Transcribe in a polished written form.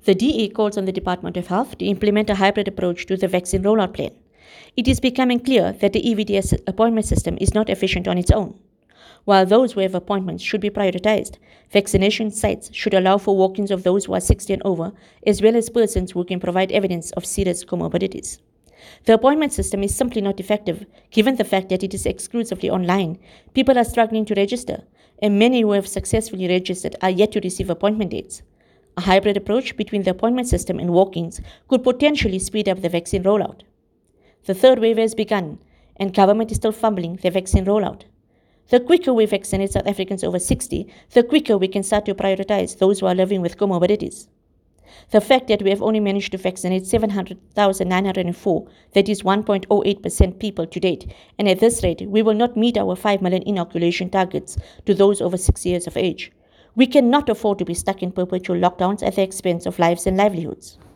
The DA calls on the Department of Health to implement a hybrid approach to the vaccine rollout plan. It is becoming clear that the EVDS appointment system is not efficient on its own. While those who have appointments should be prioritized, vaccination sites should allow for walk-ins of those who are 60 and over, as well as persons who can provide evidence of serious comorbidities. The appointment system is simply not effective, given the fact that it is exclusively online. People are struggling to register, and many who have successfully registered are yet to receive appointment dates. A hybrid approach between the appointment system and walk-ins could potentially speed up the vaccine rollout. The third wave has begun, and government is still fumbling the vaccine rollout. The quicker we vaccinate South Africans over 60, the quicker we can start to prioritize those who are living with comorbidities. The fact that we have only managed to vaccinate 700,904, that is 1.08% people to date, and at this rate, we will not meet our 5 million inoculation targets to those over 6 years of age. We cannot afford to be stuck in perpetual lockdowns at the expense of lives and livelihoods.